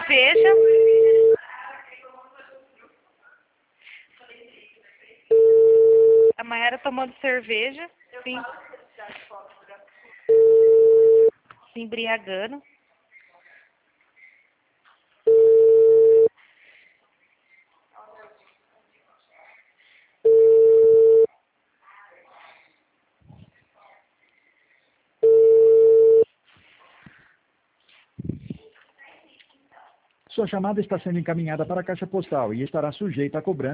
cerveja. A Mayara tomando cerveja, se embriagando. Sua chamada está sendo encaminhada para a caixa postal e estará sujeita a cobrança.